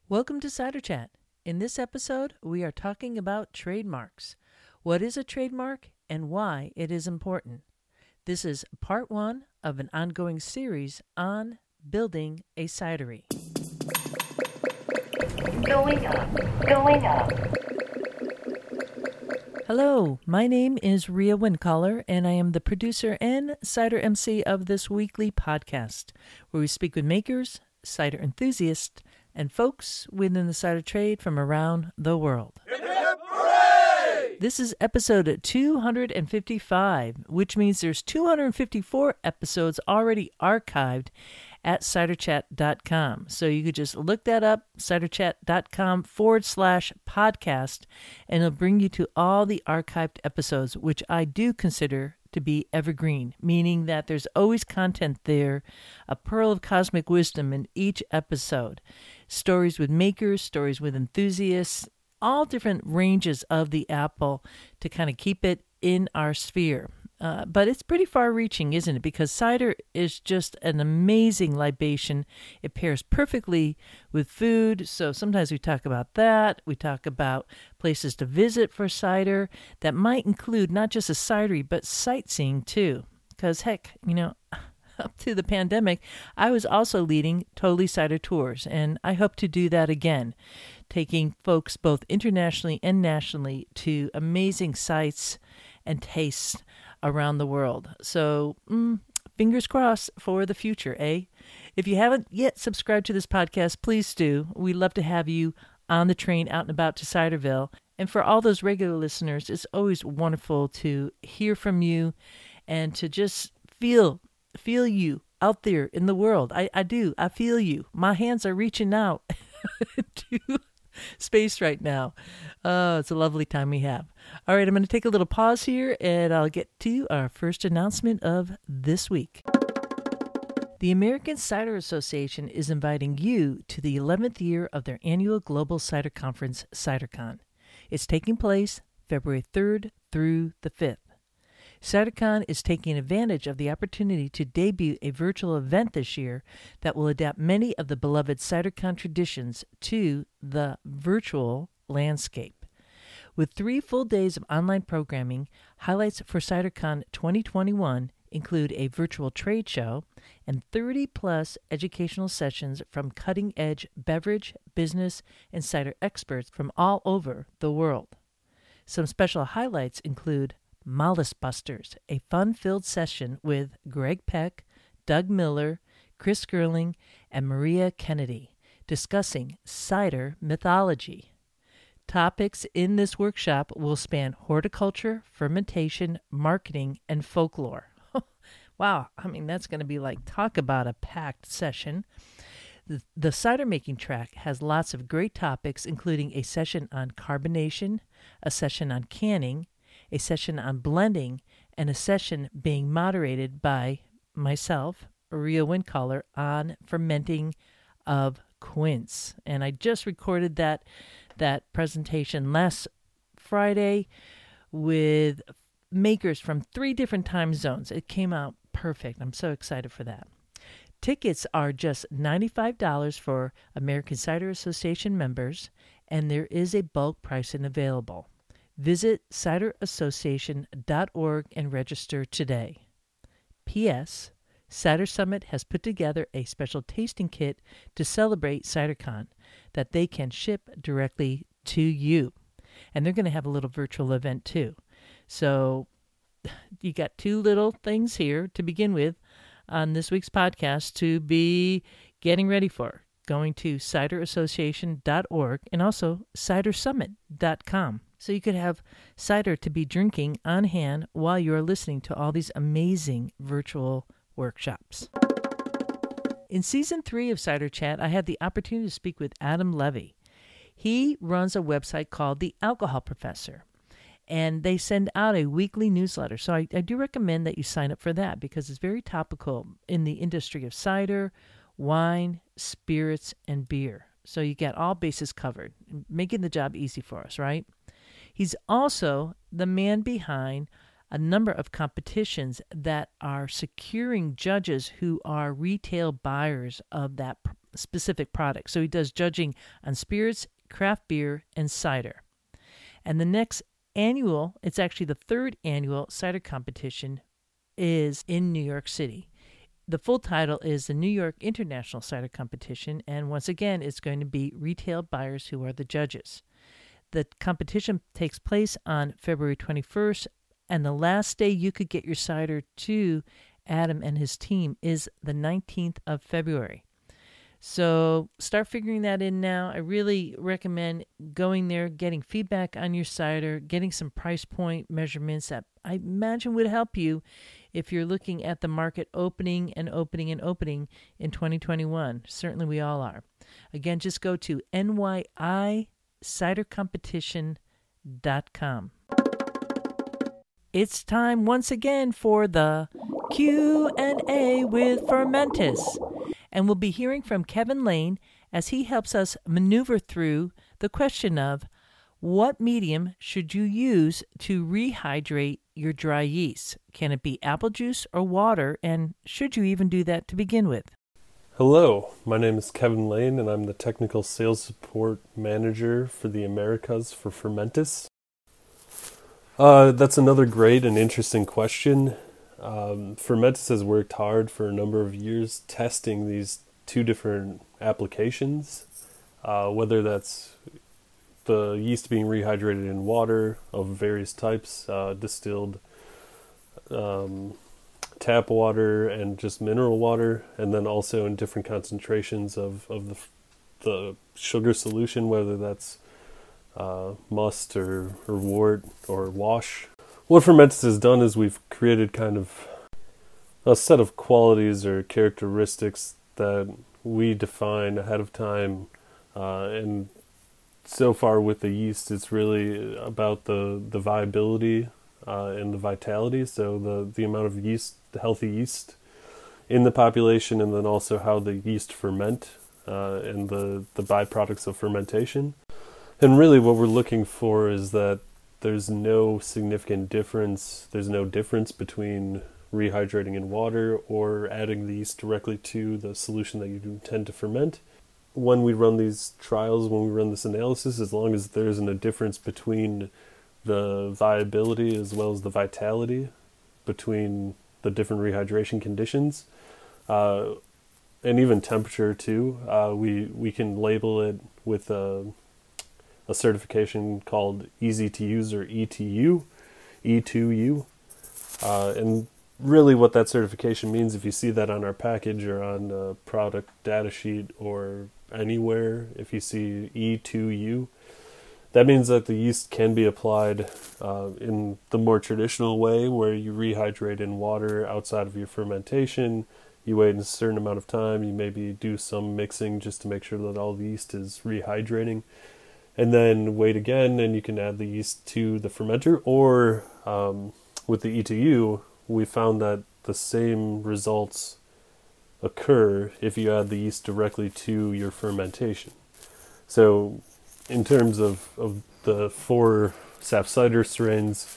Welcome to Cider Chat. In this episode, we are talking about trademarks. What is a trademark and why it is important? This is part one of an ongoing series on building a cidery. Going up. Hello, my name is Rhea Windcaller, and I am the producer and cider MC of this weekly podcast, where we speak with makers, cider enthusiasts, and folks within the cider trade from around the world. Hip, hip, hooray! This is episode 255, which means there's 254 episodes already archived at ciderchat.com. So you could just look that up, ciderchat.com/podcast, and it'll bring you to all the archived episodes, which I do consider to be evergreen, meaning that there's always content there, a pearl of cosmic wisdom in each episode. Stories with makers, stories with enthusiasts, all different ranges of the apple to kind of keep it in our sphere. But it's pretty far-reaching, isn't it? Because cider is just an amazing libation. It pairs perfectly with food, so sometimes we talk about that. We talk about places to visit for cider that might include not just a cidery, but sightseeing too. Because heck, up to the pandemic, I was also leading Totally Cider tours, and I hope to do that again, taking folks both internationally and nationally to amazing sights and tastes around the world. So, fingers crossed for the future, eh? If you haven't yet subscribed to this podcast, please do. We'd love to have you on the train out and about to Ciderville. And for all those regular listeners, it's always wonderful to hear from you and to just feel you out there in the world. I do. I feel you. My hands are reaching out to space right now. It's a lovely time we have. All right, I'm going to take a little pause here, and I'll get to our first announcement of this week. The American Cider Association is inviting you to the 11th year of their annual Global Cider Conference, CiderCon. It's taking place February 3rd through the 5th. CiderCon is taking advantage of the opportunity to debut a virtual event this year that will adapt many of the beloved CiderCon traditions to the virtual landscape. With 3 full days of online programming, highlights for CiderCon 2021 include a virtual trade show and 30-plus educational sessions from cutting-edge beverage, business, and cider experts from all over the world. Some special highlights include Mollis Busters, a fun-filled session with Greg Peck, Doug Miller, Chris Gerling, and Maria Kennedy, discussing cider mythology. Topics in this workshop will span horticulture, fermentation, marketing, and folklore. Wow, that's going to be like, talk about a packed session. The cider making track has lots of great topics, including a session on carbonation, a session on canning, a session on blending, and a session being moderated by myself, Rhea Windcaller, on fermenting of quince. And I just recorded that presentation last Friday with makers from 3 different time zones. It came out perfect. I'm so excited for that. Tickets are just $95 for American Cider Association members, and there is a bulk pricing available. Visit ciderassociation.org and register today. P.S. Cider Summit has put together a special tasting kit to celebrate CiderCon that they can ship directly to you. And they're going to have a little virtual event too. So you got 2 little things here to begin with on this week's podcast to be getting ready for. Going to ciderassociation.org and also cidersummit.com. So you could have cider to be drinking on hand while you're listening to all these amazing virtual workshops. In Season 3 of Cider Chat, I had the opportunity to speak with Adam Levy. He runs a website called The Alcohol Professor, and they send out a weekly newsletter. So I do recommend that you sign up for that because it's very topical in the industry of cider, wine, spirits, and beer. So you get all bases covered, making the job easy for us, right? He's also the man behind a number of competitions that are securing judges who are retail buyers of that specific products. So he does judging on spirits, craft beer, and cider. And the next annual, it's actually the third annual cider competition, is in New York City. The full title is the New York International Cider Competition, and once again, it's going to be retail buyers who are the judges. The competition takes place on February 21st, and the last day you could get your cider to Adam and his team is the 19th of February. So start figuring that in now. I really recommend going there, getting feedback on your cider, getting some price point measurements that I imagine would help you if you're looking at the market opening in 2021. Certainly we all are. Again, just go to nyicidercompetition.com. It's time once again for the Q&A with Fermentis. And we'll be hearing from Kevin Lane as he helps us maneuver through the question of what medium should you use to rehydrate your dry yeast? Can it be apple juice or water? And should you even do that to begin with? Hello, my name is Kevin Lane and I'm the Technical Sales Support Manager for the Americas for Fermentis. That's another great and interesting question. Fermentis has worked hard for a number of years testing these two different applications, whether that's the yeast being rehydrated in water of various types, distilled tap water and just mineral water, and then also in different concentrations of the sugar solution, whether that's must or wort or wash. What Fermentis has done is we've created kind of a set of qualities or characteristics that we define ahead of time, and so far with the yeast, it's really about the viability and the vitality, so the amount of yeast, the healthy yeast in the population, and then also how the yeast ferment and the byproducts of fermentation. And really what we're looking for is that there's no significant difference. There's no difference between rehydrating in water or adding the yeast directly to the solution that you intend to ferment. When we run these trials, when we run this analysis, as long as there isn't a difference between the viability as well as the vitality between the different rehydration conditions, and even temperature too, we can label it with a certification called Easy to Use or ETU, E2U. And really what that certification means, if you see that on our package or on a product data sheet or anywhere, if you see E2U, that means that the yeast can be applied in the more traditional way where you rehydrate in water outside of your fermentation. You wait a certain amount of time, you maybe do some mixing just to make sure that all the yeast is rehydrating, and then wait again, and you can add the yeast to the fermenter. Or with the E2U, we found that the same results occur if you add the yeast directly to your fermentation. So in terms of the 4 Saf cider strains,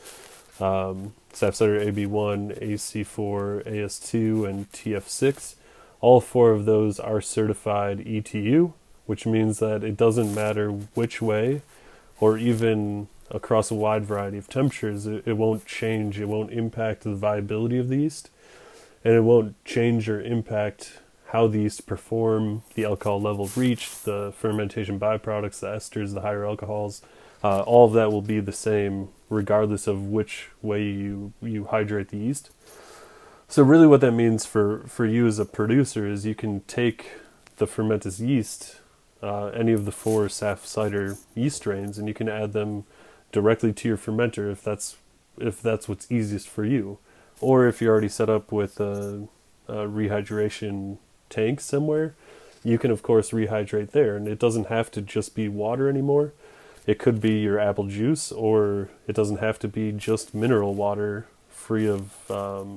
Saf cider AB1, AC4, AS2, and TF6, all 4 of those are certified ETU, which means that it doesn't matter which way, or even across a wide variety of temperatures, it won't change, it won't impact the viability of the yeast, and it won't change or impact how the yeast perform, the alcohol level reached, the fermentation byproducts, the esters, the higher alcohols. All of that will be the same regardless of which way you hydrate the yeast. So really what that means for you as a producer is you can take the Fermentis yeast, any of the 4 Saf cider yeast strains, and you can add them directly to your fermenter if that's what's easiest for you. Or if you're already set up with a rehydration tank somewhere, you can of course rehydrate there, and it doesn't have to just be water anymore. It could be your apple juice, or it doesn't have to be just mineral water free of the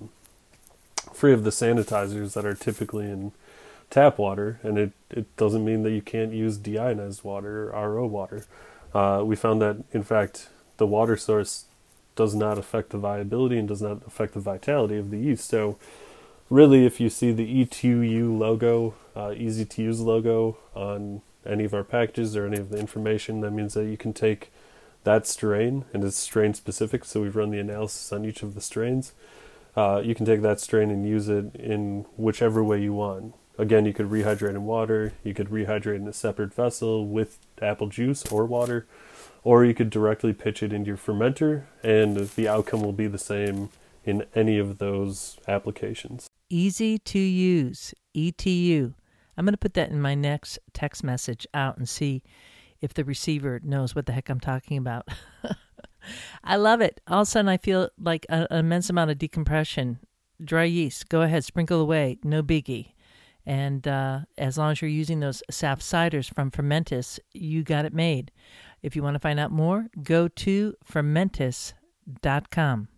sanitizers that are typically in tap water, and it doesn't mean that you can't use deionized water or RO water. We found that, in fact, the water source does not affect the viability and does not affect the vitality of the yeast. So really, if you see the E2U logo, easy to use logo on any of our packages or any of the information, that means that you can take that strain, and it's strain specific, so we've run the analysis on each of the strains. You can take that strain and use it in whichever way you want. Again, you could rehydrate in water, you could rehydrate in a separate vessel with apple juice or water, or you could directly pitch it into your fermenter, and the outcome will be the same in any of those applications. Easy to use, ETU. I'm going to put that in my next text message out and see if the receiver knows what the heck I'm talking about. I love it. All of a sudden I feel like an immense amount of decompression. Dry yeast, go ahead, sprinkle away, no biggie. And as long as you're using those SAF ciders from Fermentis, you got it made. If you want to find out more, go to fermentis.com.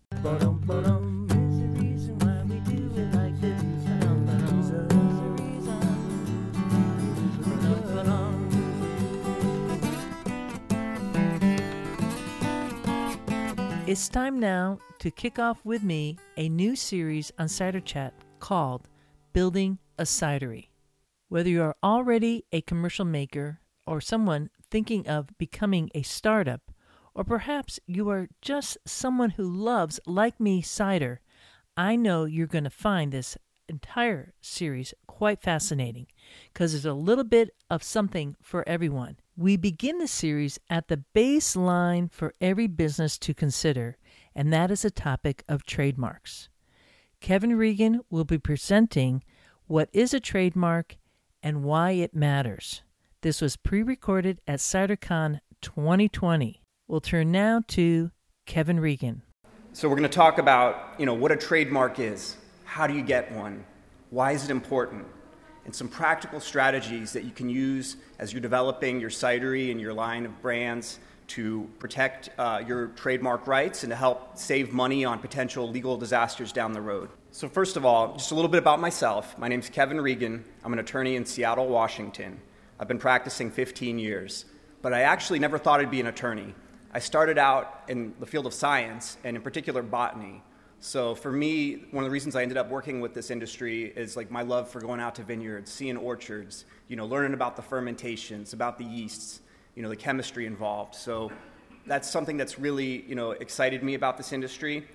It's time now to kick off with me a new series on Cider Chat called Building a Cidery. Whether you are already a commercial maker or someone thinking of becoming a startup, or perhaps you are just someone who loves, like me, cider, I know you're going to find this entire series quite fascinating because there's a little bit of something for everyone. We begin the series at the baseline for every business to consider, and that is the topic of trademarks. Kevin Regan will be presenting what is a trademark and why it matters. This was pre-recorded at CiderCon 2020. We'll turn now to Kevin Regan. So we're going to talk about, what a trademark is. How do you get one? Why is it important? And some practical strategies that you can use as you're developing your cidery and your line of brands to protect your trademark rights and to help save money on potential legal disasters down the road. So first of all, just a little bit about myself. My name's Kevin Regan. I'm an attorney in Seattle, Washington. I've been practicing 15 years, but I actually never thought I'd be an attorney. I started out in the field of science, and in particular botany. So for me, one of the reasons I ended up working with this industry is like my love for going out to vineyards, seeing orchards, learning about the fermentations, about the yeasts, the chemistry involved. So that's something that's really, excited me about this industry.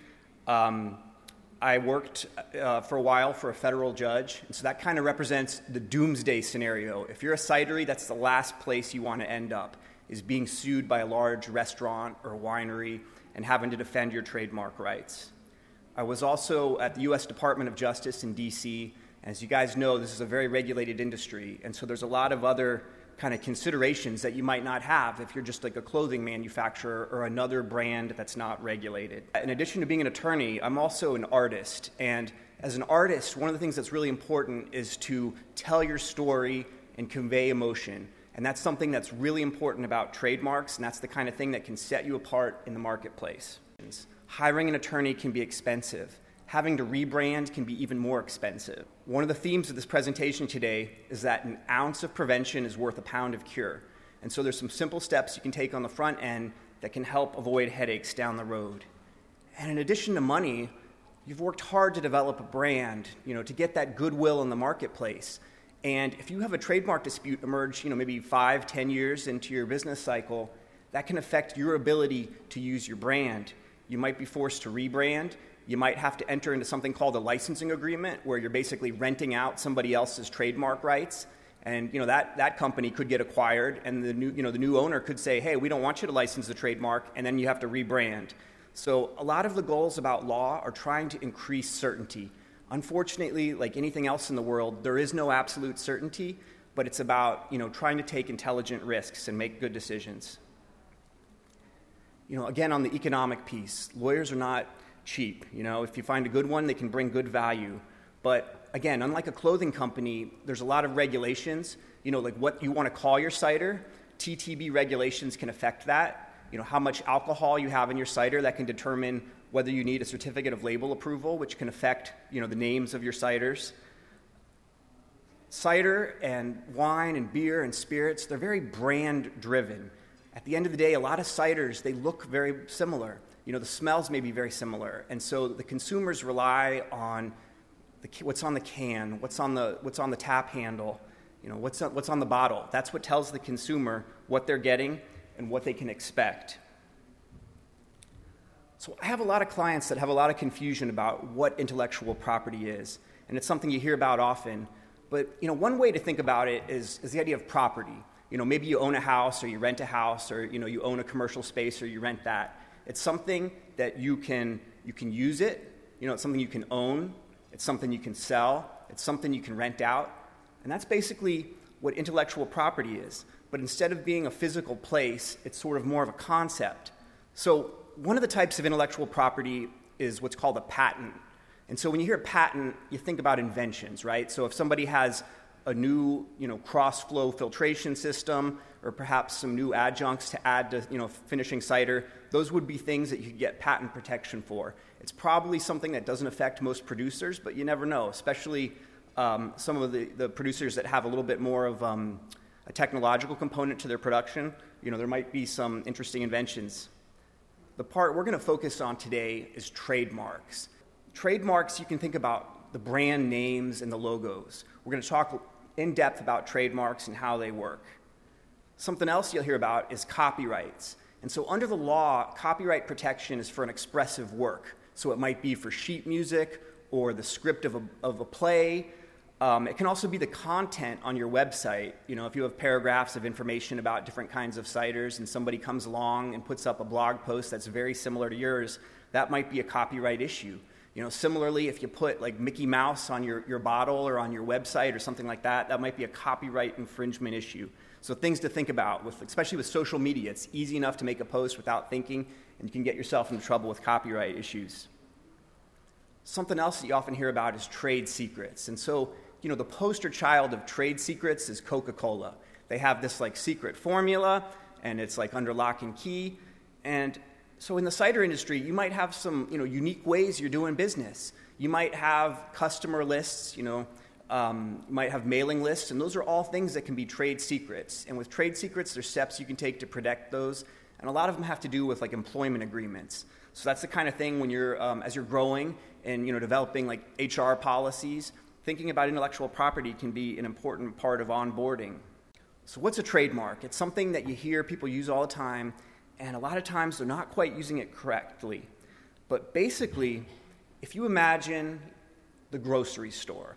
I worked for a while for a federal judge, and so that kind of represents the doomsday scenario. If you're a cidery, that's the last place you want to end up, is being sued by a large restaurant or winery and having to defend your trademark rights. I was also at the U.S. Department of Justice in D.C. As you guys know, this is a very regulated industry, and so there's a lot of other kind of considerations that you might not have if you're just like a clothing manufacturer or another brand that's not regulated. In addition to being an attorney, I'm also an artist, and as an artist, one of the things that's really important is to tell your story and convey emotion, and that's something that's really important about trademarks, and that's the kind of thing that can set you apart in the marketplace. Hiring an attorney can be expensive. Having to rebrand can be even more expensive. One of the themes of this presentation today is that an ounce of prevention is worth a pound of cure. And so there's some simple steps you can take on the front end that can help avoid headaches down the road. And in addition to money, you've worked hard to develop a brand, to get that goodwill in the marketplace. And if you have a trademark dispute emerge, maybe 5-10 years into your business cycle, that can affect your ability to use your brand. You might be forced to rebrand. You might have to enter into something called a licensing agreement where you're basically renting out somebody else's trademark rights. And that company could get acquired, and the new owner could say, hey, we don't want you to license the trademark, and then you have to rebrand. So a lot of the goals about law are trying to increase certainty. Unfortunately, like anything else in the world, there is no absolute certainty, but it's about trying to take intelligent risks and make good decisions. Again, on the economic piece, lawyers are not cheap. If you find a good one, they can bring good value. But again, unlike a clothing company, there's a lot of regulations. Like what you want to call your cider, TTB regulations can affect that. How much alcohol you have in your cider, that can determine whether you need a certificate of label approval, which can affect, the names of your ciders. Cider and wine and beer and spirits, they're very brand driven. At the end of the day, a lot of ciders, they look very similar. The smells may be very similar. And so the consumers rely on what's on the can, what's on the tap handle, what's on the bottle. That's what tells the consumer what they're getting and what they can expect. So I have a lot of clients that have a lot of confusion about what intellectual property is, and it's something you hear about often. But one way to think about it is the idea of property. Maybe you own a house, or you rent a house, or you own a commercial space, or you rent that. It's something that you can use it. It's something you can own. It's something you can sell. It's something you can rent out. And that's basically what intellectual property is. But instead of being a physical place, it's sort of more of a concept. So one of the types of intellectual property is what's called a patent. And so when you hear patent, you think about inventions, right? So if somebody has a new, cross-flow filtration system, or perhaps some new adjuncts to add to, finishing cider, those would be things that you could get patent protection for. It's probably something that doesn't affect most producers, but you never know, especially some of the producers that have a little bit more of a technological component to their production. There might be some interesting inventions. The part we're going to focus on today is trademarks. Trademarks, you can think about the brand names and the logos. We're going to talk in depth about trademarks and how they work. Something else you'll hear about is copyrights. And so under the law, copyright protection is for an expressive work. So it might be for sheet music or the script of a play. It can also be the content on your website. If you have paragraphs of information about different kinds of ciders and somebody comes along and puts up a blog post that's very similar to yours, that might be a copyright issue. Similarly, if you put like Mickey Mouse on your bottle or on your website or something like that, that might be a copyright infringement issue. So things to think about, especially with social media. It's easy enough to make a post without thinking, and you can get yourself into trouble with copyright issues. Something else that you often hear about is trade secrets. And so, the poster child of trade secrets is Coca-Cola. They have this like secret formula, and it's like under lock and key. And so in the cider industry, you might have some, unique ways you're doing business. You might have customer lists, you might have mailing lists, and those are all things that can be trade secrets. And with trade secrets, there's steps you can take to protect those, and a lot of them have to do with like employment agreements. So that's the kind of thing when you're, as you're growing and developing like HR policies, thinking about intellectual property can be an important part of onboarding. So what's a trademark? It's something that you hear people use all the time, and a lot of times they're not quite using it correctly. But basically, if you imagine the grocery store,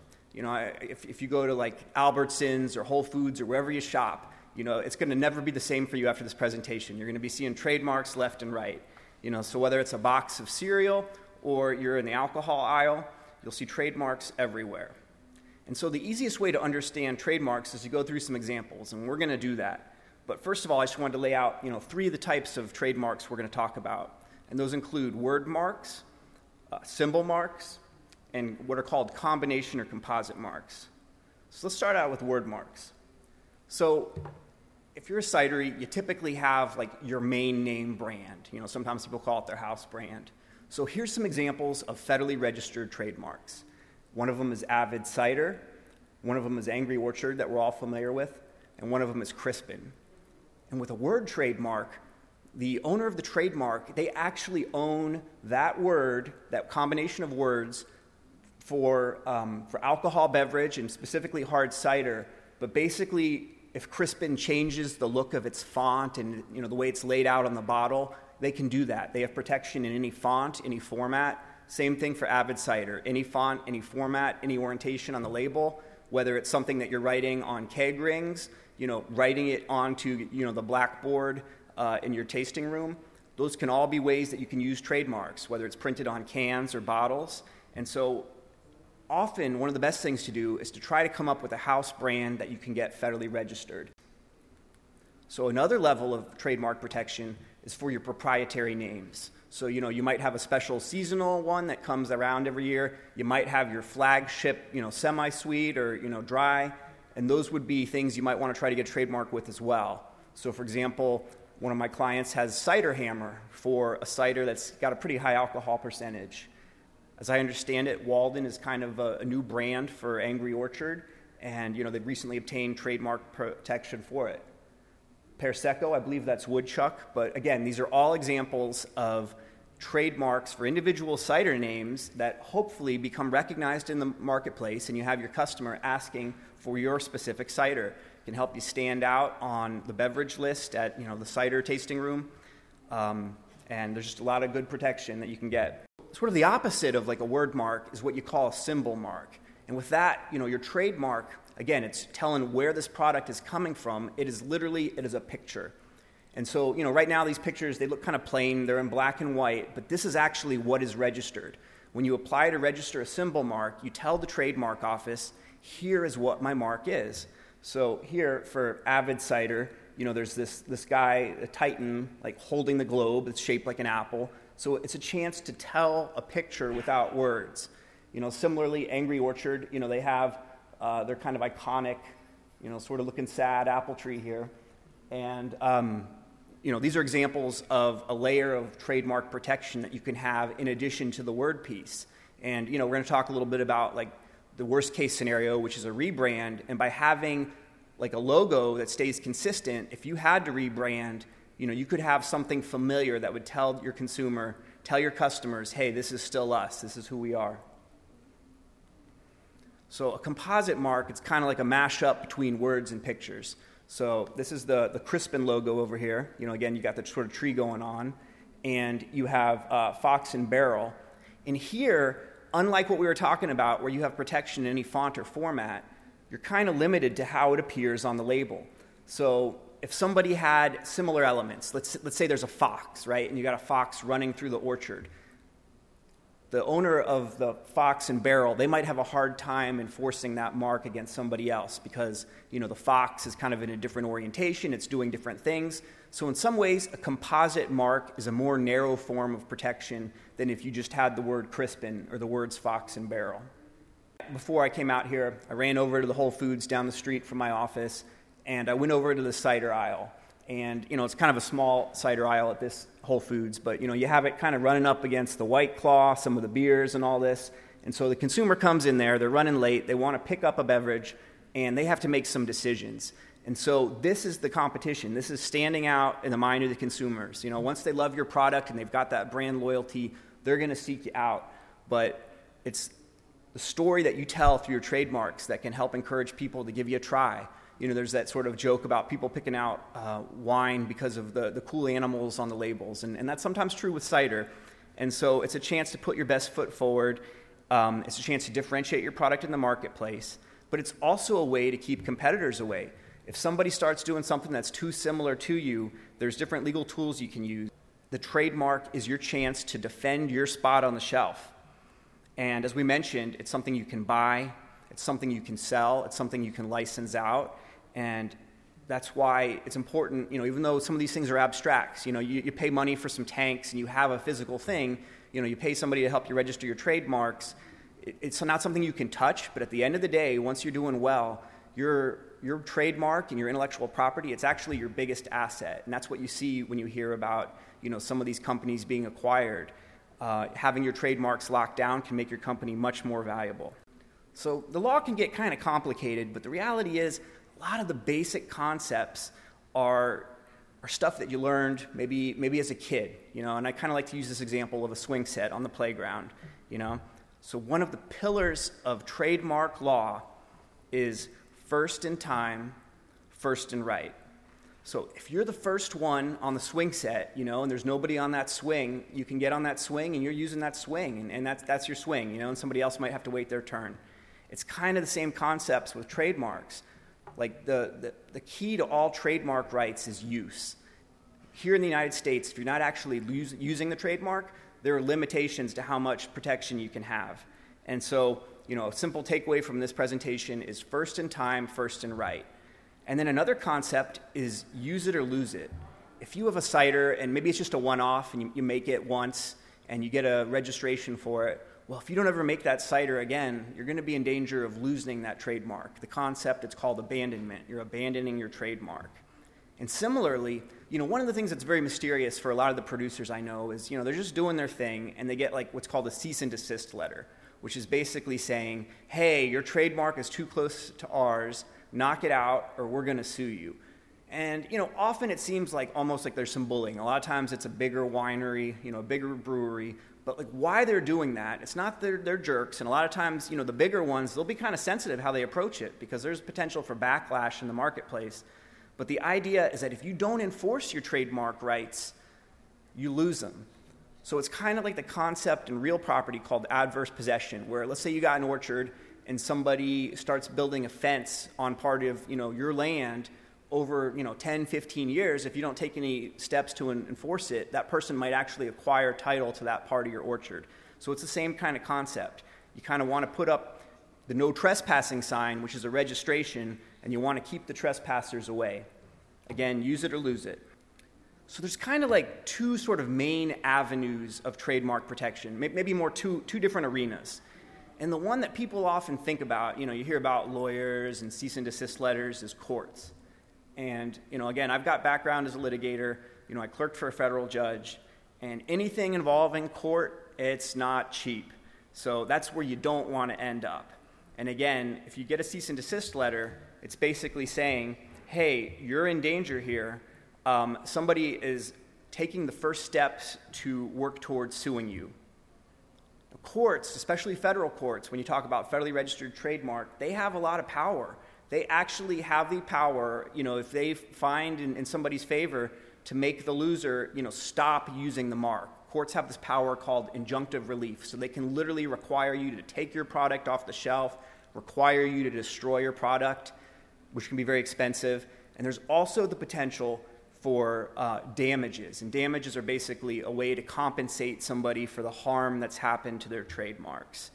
if you go to like Albertsons or Whole Foods or wherever you shop, it's going to never be the same for you after this presentation. You're going to be seeing trademarks left and right. So whether it's a box of cereal or you're in the alcohol aisle, you'll see trademarks everywhere. And so the easiest way to understand trademarks is to go through some examples, and we're going to do that. But first of all, I just wanted to lay out, three of the types of trademarks we're going to talk about. And those include word marks, symbol marks, and what are called combination or composite marks. So let's start out with word marks. So if you're a cidery, you typically have like your main name brand. Sometimes people call it their house brand. So here's some examples of federally registered trademarks. One of them is Avid Cider. One of them is Angry Orchard that we're all familiar with. And one of them is Crispin. And with a word trademark, the owner of the trademark, they actually own that word, that combination of words for alcohol beverage and specifically hard cider. But basically, if Crispin changes the look of its font and the way it's laid out on the bottle, they can do that. They have protection in any font, any format. Same thing for Avid Cider. Any font, any format, any orientation on the label, whether it's something that you're writing on keg rings, writing it onto, the blackboard in your tasting room. Those can all be ways that you can use trademarks, whether it's printed on cans or bottles. And so often one of the best things to do is to try to come up with a house brand that you can get federally registered. So another level of trademark protection is for your proprietary names. So, you might have a special seasonal one that comes around every year. You might have your flagship, semi-sweet or, dry. And those would be things you might want to try to get trademark with as well. So, for example, one of my clients has Cider Hammer for a cider that's got a pretty high alcohol percentage. As I understand it, Walden is kind of a new brand for Angry Orchard, and they've recently obtained trademark protection for it. Pear Seco, I believe that's Woodchuck, but again, these are all examples of trademarks for individual cider names that hopefully become recognized in the marketplace, and you have your customer asking for your specific cider. It can help you stand out on the beverage list at the cider tasting room, and there's just a lot of good protection that you can get. Sort of the opposite of like a word mark is what you call a symbol mark. And with that, your trademark, again, it's telling where this product is coming from. It is a picture. And so, right now these pictures, they look kind of plain. They're in black and white, but this is actually what is registered. When you apply to register a symbol mark, you tell the trademark office, here is what my mark is. So here for Avid Cider, there's this guy, a Titan, like holding the globe. It's shaped like an apple. So it's a chance to tell a picture without words. Similarly, Angry Orchard, they have their kind of iconic, sort of looking sad apple tree here. And, these are examples of a layer of trademark protection that you can have in addition to the word piece. And, we're going to talk a little bit about, like, the worst case scenario, which is a rebrand. And by having, like, a logo that stays consistent, if you had to rebrand, you could have something familiar that would tell your consumer, tell your customers, hey, this is still us, this is who we are. So a composite mark, it's kind of like a mashup between words and pictures. So this is the Crispin logo over here. Again, you got the sort of tree going on. And you have Fox and Barrel. And here, unlike what we were talking about, where you have protection in any font or format, you're kind of limited to how it appears on the label. So if somebody had similar elements, let's say there's a fox, right? And you got a fox running through the orchard. The owner of the Fox and Barrel, they might have a hard time enforcing that mark against somebody else because, the fox is kind of in a different orientation, it's doing different things. So in some ways, a composite mark is a more narrow form of protection than if you just had the word Crispin or the words Fox and Barrel. Before I came out here, I ran over to the Whole Foods down the street from my office, and I went over to the cider aisle. And, it's kind of a small cider aisle at this Whole Foods, but, you have it kind of running up against the White Claw, some of the beers and all this. And so the consumer comes in there, they're running late, they want to pick up a beverage, and they have to make some decisions. And so this is the competition. This is standing out in the mind of the consumers. Once they love your product and they've got that brand loyalty, they're going to seek you out. But it's the story that you tell through your trademarks that can help encourage people to give you a try. There's that sort of joke about people picking out wine because of the cool animals on the labels, and that's sometimes true with cider. And so it's a chance to put your best foot forward. It's a chance to differentiate your product in the marketplace, but it's also a way to keep competitors away. If somebody starts doing something that's too similar to you, there's different legal tools you can use. The trademark is your chance to defend your spot on the shelf. And as we mentioned, it's something you can buy, it's something you can sell, it's something you can license out. And that's why it's important, even though some of these things are abstracts, you pay money for some tanks and you have a physical thing, you pay somebody to help you register your trademarks. It's not something you can touch, but at the end of the day, once you're doing well, your trademark and your intellectual property, it's actually your biggest asset. And that's what you see when you hear about, some of these companies being acquired. Having your trademarks locked down can make your company much more valuable. So the law can get kind of complicated, but the reality is, a lot of the basic concepts are stuff that you learned maybe as a kid, and I kind of like to use this example of a swing set on the playground, So one of the pillars of trademark law is first in time, first in right. So if you're the first one on the swing set, and there's nobody on that swing, you can get on that swing and you're using that swing, and that's your swing, and somebody else might have to wait their turn. It's kind of the same concepts with trademarks. Like the key to all trademark rights is use. Here in the United States, if you're not actually using the trademark, there are limitations to how much protection you can have. And so, a simple takeaway from this presentation is first in time, first in right. And then another concept is use it or lose it. If you have a cider and maybe it's just a one-off and you make it once and you get a registration for it, well, if you don't ever make that cider again, you're going to be in danger of losing that trademark. The concept, it's called abandonment. You're abandoning your trademark. And similarly, one of the things that's very mysterious for a lot of the producers I know is, they're just doing their thing and they get like what's called a cease and desist letter, which is basically saying, hey, your trademark is too close to ours, knock it out or we're going to sue you. And, often it seems like almost like there's some bullying. A lot of times it's a bigger winery, a bigger brewery. But like why they're doing that, it's not they're jerks. And a lot of times, the bigger ones, they'll be kind of sensitive how they approach it because there's potential for backlash in the marketplace. But the idea is that if you don't enforce your trademark rights, you lose them. So it's kind of like the concept in real property called adverse possession, where let's say you got an orchard and somebody starts building a fence on part of, your land over, 10, 15 years. If you don't take any steps to enforce it, that person might actually acquire title to that part of your orchard. So it's the same kind of concept. You kind of want to put up the no trespassing sign, which is a registration, and you want to keep the trespassers away. Again, use it or lose it. So there's kind of like two sort of main avenues of trademark protection, maybe more two different arenas. And the one that people often think about, you hear about lawyers and cease and desist letters, is courts. And, again, I've got background as a litigator. I clerked for a federal judge. And anything involving court, it's not cheap. So that's where you don't want to end up. And again, if you get a cease and desist letter, it's basically saying, hey, you're in danger here. Somebody is taking the first steps to work towards suing you. The courts, especially federal courts, when you talk about federally registered trademark, they have a lot of power. They actually have the power, if they find in somebody's favor, to make the loser, stop using the mark. Courts have this power called injunctive relief, so they can literally require you to take your product off the shelf, require you to destroy your product, which can be very expensive. And there's also the potential for damages. And damages are basically a way to compensate somebody for the harm that's happened to their trademarks.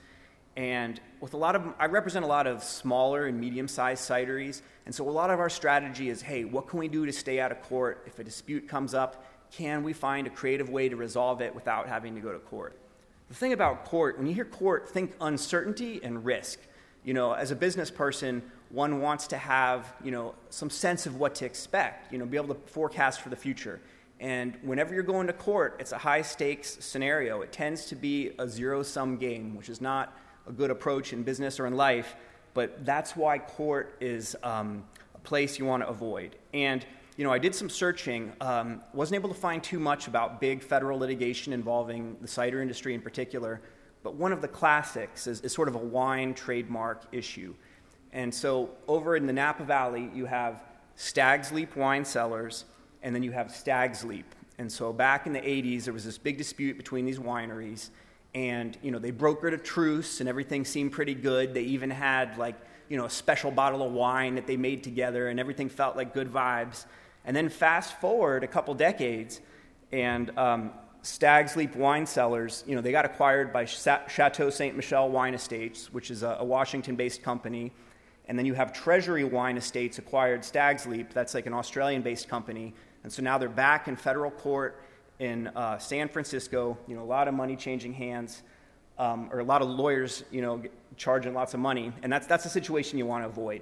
And with I represent a lot of smaller and medium-sized cideries, and so a lot of our strategy is, hey, what can we do to stay out of court? If a dispute comes up, can we find a creative way to resolve it without having to go to court? The thing about court, when you hear court, think uncertainty and risk. As a business person, one wants to have, some sense of what to expect, be able to forecast for the future. And whenever you're going to court, it's a high-stakes scenario. It tends to be a zero-sum game, which is not a good approach in business or in life, but that's why court is a place you want to avoid. And, I did some searching, wasn't able to find too much about big federal litigation involving the cider industry in particular, but one of the classics is sort of a wine trademark issue. And so over in the Napa Valley, you have Stag's Leap Wine Cellars, and then you have Stag's Leap. And so back in the 80s, there was this big dispute between these wineries, and, they brokered a truce, and everything seemed pretty good. They even had, a special bottle of wine that they made together, and everything felt like good vibes. And then fast forward a couple decades, and Stag's Leap Wine Cellars, they got acquired by Chateau Ste. Michelle Wine Estates, which is a Washington-based company. And then you have Treasury Wine Estates acquired Stag's Leap. That's like an Australian-based company. And so now they're back in federal court in San Francisco, a lot of money changing hands, or a lot of lawyers, charging lots of money. And that's a situation you want to avoid.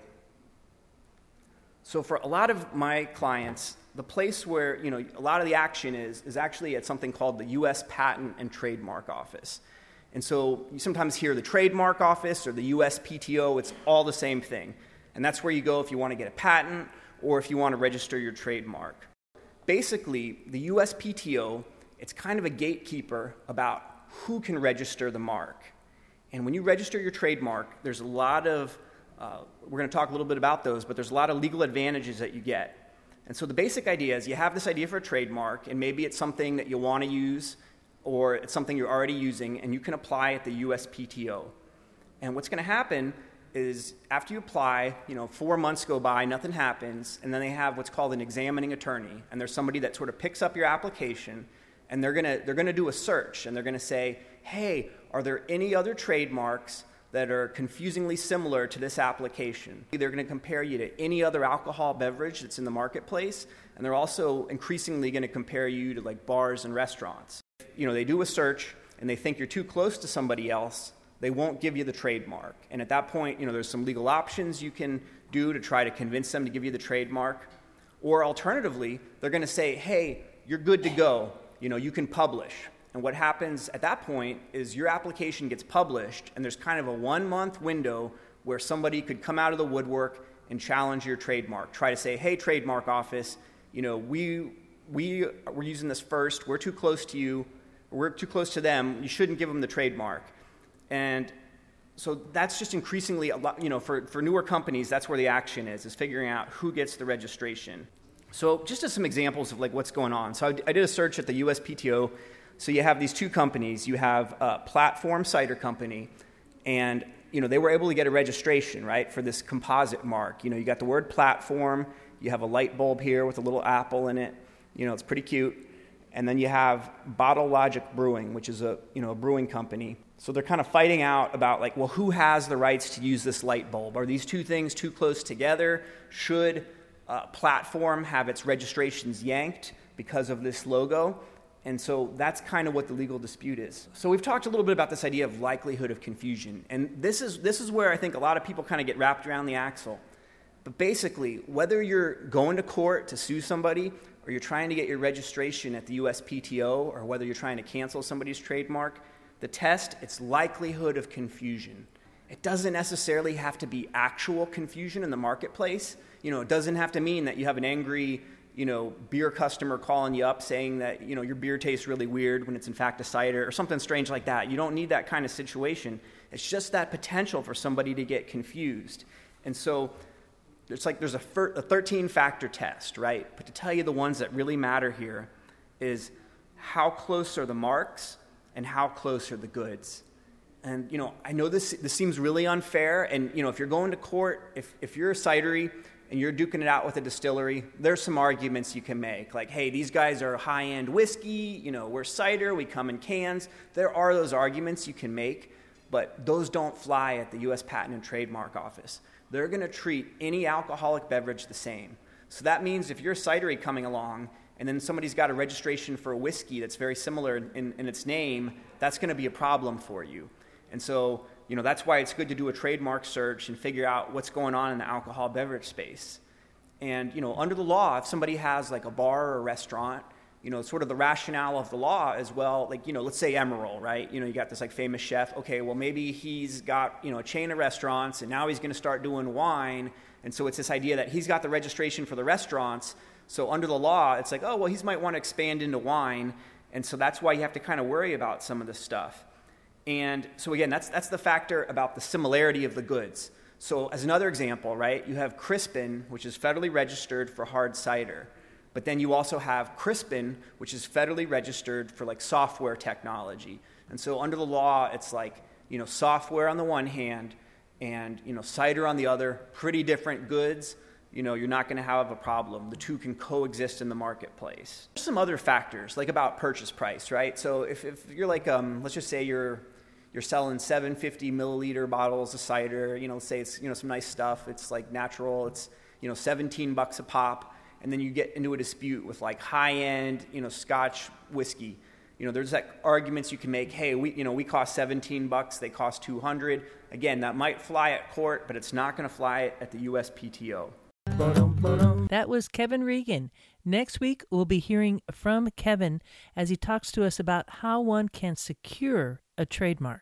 So for a lot of my clients, the place where, a lot of the action is actually at something called the U.S. Patent and Trademark Office. And so you sometimes hear the Trademark Office or the USPTO. It's all the same thing. And that's where you go if you want to get a patent or if you want to register your trademark. Basically, the USPTO, it's kind of a gatekeeper about who can register the mark. And when you register your trademark, there's a lot of, we're going to talk a little bit about those, but there's a lot of legal advantages that you get. And so the basic idea is you have this idea for a trademark, and maybe it's something that you want to use, or it's something you're already using, and you can apply at the USPTO. And what's going to happen is after you apply, 4 months go by, nothing happens, and then they have what's called an examining attorney, and there's somebody that sort of picks up your application, and they're going to do a search, and they're going to say, hey, are there any other trademarks that are confusingly similar to this application? They're going to compare you to any other alcohol beverage that's in the marketplace, and they're also increasingly going to compare you to like bars and restaurants. They do a search, and they think you're too close to somebody else, they won't give you the trademark. And at that point, there's some legal options you can do to try to convince them to give you the trademark. Or alternatively, they're going to say, hey, you're good to go. You can publish. And what happens at that point is your application gets published, and there's kind of a 1-month window where somebody could come out of the woodwork and challenge your trademark. Try to say, hey, trademark office, we're using this first. We're too close to you. We're too close to them. You shouldn't give them the trademark. And so that's just increasingly a lot, for newer companies, that's where the action is figuring out who gets the registration. So just as some examples of like what's going on. So I did a search at the USPTO. So you have these two companies. You have a Platform Cider Company, and they were able to get a registration, right, for this composite mark. You got the word platform. You have a light bulb here with a little apple in it. It's pretty cute. And then you have Bottle Logic Brewing, which is a brewing company. So they're kind of fighting out about like, well, who has the rights to use this light bulb? Are these two things too close together? Should Platform have its registrations yanked because of this logo? And so that's kind of what the legal dispute is. So we've talked a little bit about this idea of likelihood of confusion. And this is where I think a lot of people kind of get wrapped around the axle. But basically, whether you're going to court to sue somebody or you're trying to get your registration at the USPTO or whether you're trying to cancel somebody's trademark, the test, it's likelihood of confusion. It doesn't necessarily have to be actual confusion in the marketplace. It doesn't have to mean that you have an angry, beer customer calling you up saying that, your beer tastes really weird when it's in fact a cider or something strange like that. You don't need that kind of situation. It's just that potential for somebody to get confused. And so there's a 13-factor test, right? But to tell you the ones that really matter here is how close are the marks and how close are the goods. And, I know this seems really unfair. And, if you're going to court, if you're a cidery and you're duking it out with a distillery, there's some arguments you can make. Like, hey, these guys are high-end whiskey, we're cider, we come in cans. There are those arguments you can make, but those don't fly at the U.S. Patent and Trademark Office. They're going to treat any alcoholic beverage the same. So that means if you're a cidery coming along and then somebody's got a registration for a whiskey that's very similar in its name, that's going to be a problem for you. And so, that's why it's good to do a trademark search and figure out what's going on in the alcohol beverage space. And, under the law, if somebody has like a bar or a restaurant, sort of the rationale of the law as well, like, let's say Emeril, right? You got this like famous chef. Okay, well, maybe he's got, a chain of restaurants and now he's going to start doing wine. And so it's this idea that he's got the registration for the restaurants. So under the law, it's like, oh, well, he might want to expand into wine. And so that's why you have to kind of worry about some of this stuff. And so again, that's the factor about the similarity of the goods. So as another example, right, you have Crispin, which is federally registered for hard cider. But then you also have Crispin, which is federally registered for like software technology. And so under the law, it's like, software on the one hand and, cider on the other, pretty different goods. You're not going to have a problem. The two can coexist in the marketplace. There's some other factors, like about purchase price, right? So if you're like, let's just say you're selling 750 milliliter bottles of cider, let's say it's, some nice stuff. It's like natural. It's, $17 a pop. And then you get into a dispute with like high-end, Scotch whiskey. There's like arguments you can make. Hey, we cost $17, they cost $200. Again, that might fly at court, but it's not going to fly at the USPTO. That was Kevin Regan. Next week, we'll be hearing from Kevin as he talks to us about how one can secure a trademark.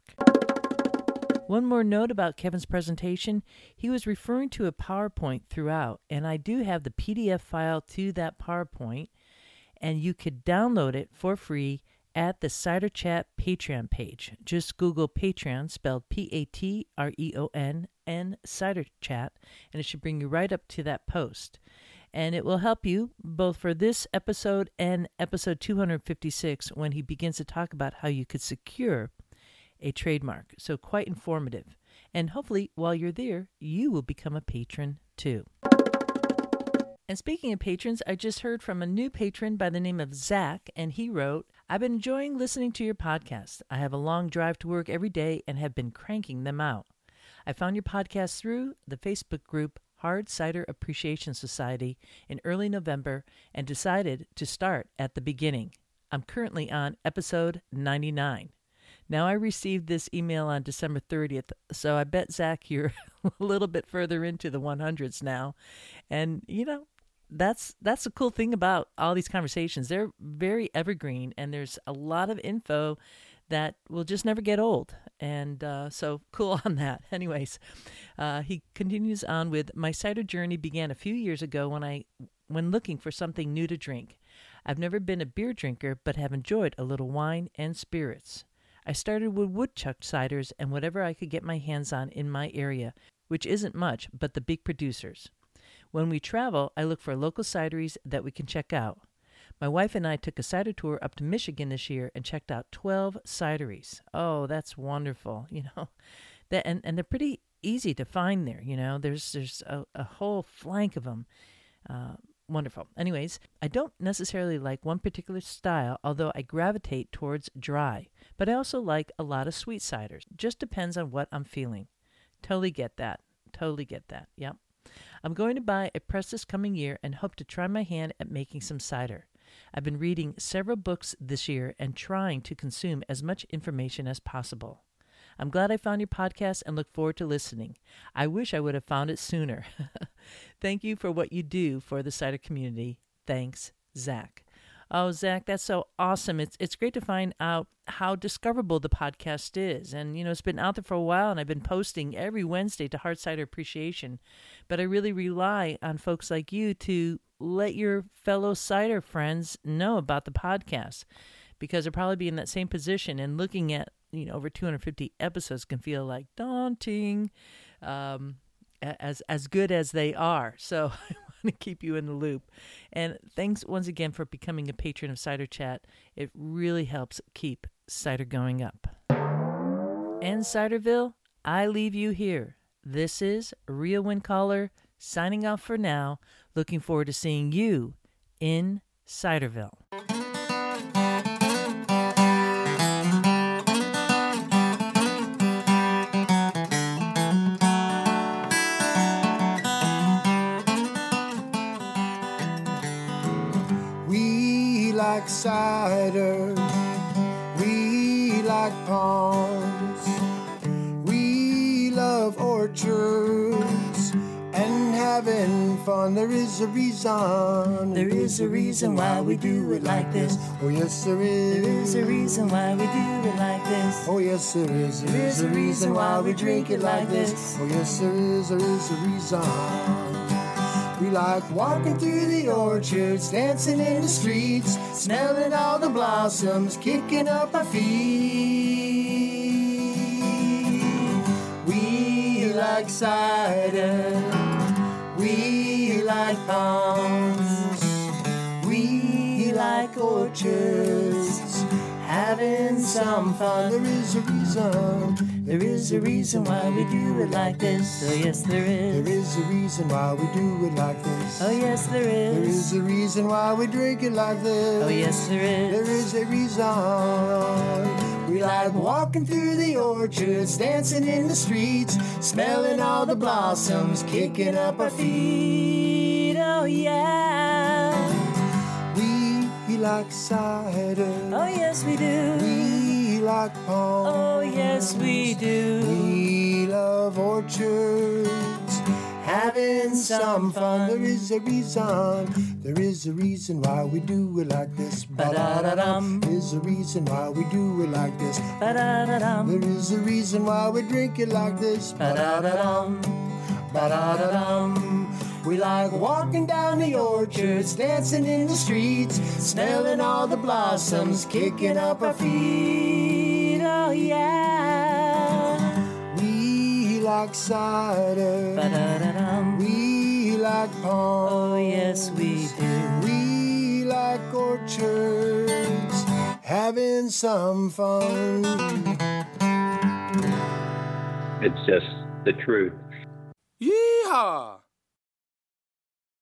One more note about Kevin's presentation. He was referring to a PowerPoint throughout, and I do have the PDF file to that PowerPoint, and you could download it for free at the Cider Chat Patreon page. Just Google Patreon, spelled Patreon, and Cider Chat, and it should bring you right up to that post. And it will help you both for this episode and episode 256 when he begins to talk about how you could secure a trademark. So quite informative. And hopefully while you're there, you will become a patron too. And speaking of patrons, I just heard from a new patron by the name of Zach, and he wrote, I've been enjoying listening to your podcast. I have a long drive to work every day and have been cranking them out. I found your podcast through the Facebook group Hard Cider Appreciation Society in early November and decided to start at the beginning. I'm currently on episode 99. Now, I received this email on December 30th, so I bet, Zach, you're a little bit further into the 100s now. And, that's the cool thing about all these conversations. They're very evergreen, and there's a lot of info that will just never get old. And so cool on that. Anyways, he continues on with, my cider journey began a few years ago when looking for something new to drink. I've never been a beer drinker, but have enjoyed a little wine and spirits. I started with woodchuck ciders and whatever I could get my hands on in my area, which isn't much, but the big producers. When we travel, I look for local cideries that we can check out. My wife and I took a cider tour up to Michigan this year and checked out 12 cideries. Oh, that's wonderful, and they're pretty easy to find there, There's a whole flank of them. Wonderful. Anyways, I don't necessarily like one particular style, although I gravitate towards dry. But I also like a lot of sweet ciders. Just depends on what I'm feeling. Totally get that. Yep. I'm going to buy a press this coming year and hope to try my hand at making some cider. I've been reading several books this year and trying to consume as much information as possible. I'm glad I found your podcast and look forward to listening. I wish I would have found it sooner. Thank you for what you do for the cider community. Thanks, Zach. Oh, Zach, that's so awesome. It's great to find out how discoverable the podcast is. And, it's been out there for a while, and I've been posting every Wednesday to Hard Cider Appreciation. But I really rely on folks like you to let your fellow cider friends know about the podcast, because they'll probably be in that same position, and looking at over 250 episodes can feel like daunting, as good as they are. So I want to keep you in the loop. And thanks once again for becoming a patron of Cider Chat. It really helps keep cider going up. And Ciderville, I leave you here. This is Real Wind Caller signing off for now. Looking forward to seeing you in Ciderville. Like cider, we like ponds, we love orchards and having fun. There is a reason why we do it like this. Oh yes there is. There is a reason why we do it like this. Oh yes there is. There is a reason why we drink it like this. Oh yes there is a reason. We like walking through the orchards, dancing in the streets, smelling all the blossoms, kicking up our feet. We like cider, we like ponds, we like orchards, having some fun. There is a reason why we do it like this. Oh yes there is. There is a reason why we do it like this. Oh yes there is. There is a reason why we drink it like this. Oh yes there is. There is a reason. We like walking through the orchards, dancing in the streets, smelling all the blossoms, kicking up our feet. Oh yeah. We like cider. Oh yes we do. We like ponds. Oh yes we do. We love orchards, having some fun. There is a reason why we do it like this. Ba-da-da-dum. There is a reason why we do it like this. Ba-da-da-dum. There is a reason why we drink it like this. Ba-da-da-dum. Ba-da-da-dum. We like walking down the orchards, dancing in the streets, smelling all the blossoms, kicking up our feet. Oh yeah. We like cider. Ba-da-da-dum. We like ponds. Oh yes we do. We like orchards, having some fun. It's just the truth. Yeehaw!